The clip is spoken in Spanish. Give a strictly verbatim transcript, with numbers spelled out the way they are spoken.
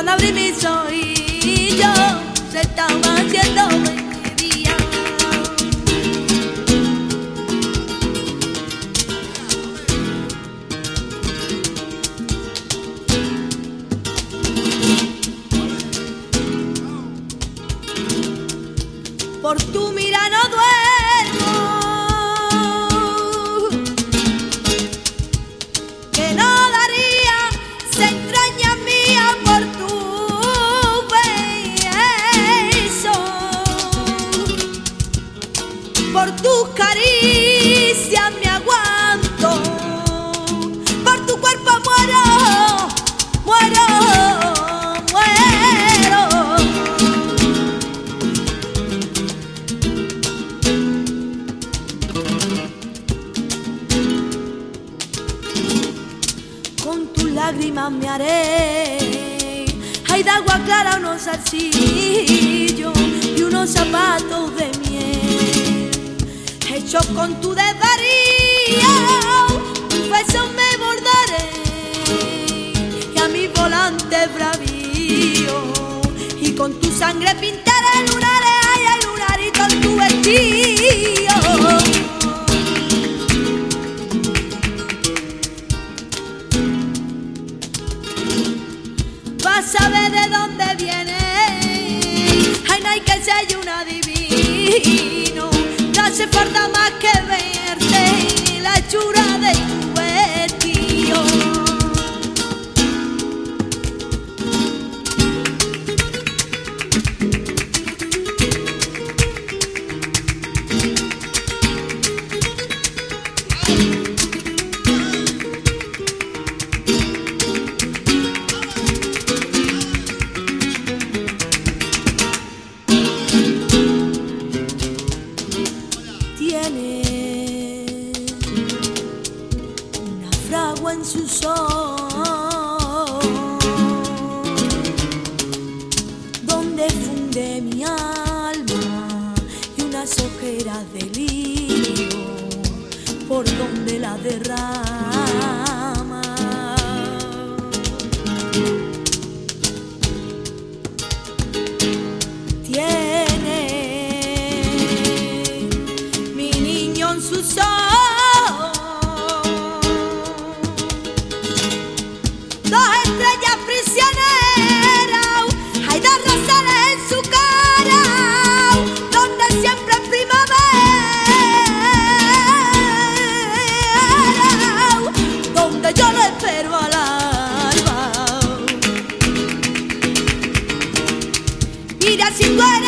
Cuando abrí mis ojillos se estaba haciendo de día. Por tu mira no duermo, que no daría se entraña mía por tu beso, por tus caricias me aguanto, por tu cuerpo muero, muero, muero. Con tus lágrimas me haré, hay de agua clara unos zarcillos y unos zapatos de miel, hechos con tu desvarío, un beso me bordaré y a mi volante bravío, y con tu sangre pintaré lunares, ay, ay, lunarito en tu vestido. Vas a ver de dónde viene, ay, no hay que ser un adivino, no hace falta más que verte la hechura de tu vestido. Tiene una fragua en su sol, donde funde mi alma, y unas ojeras de lirio por donde la derrama. Tiene en sus ojos dos estrellas prisioneras, hay dos rosales en su cara, donde siempre es primavera, donde yo le espero al alba. Mira si tú eres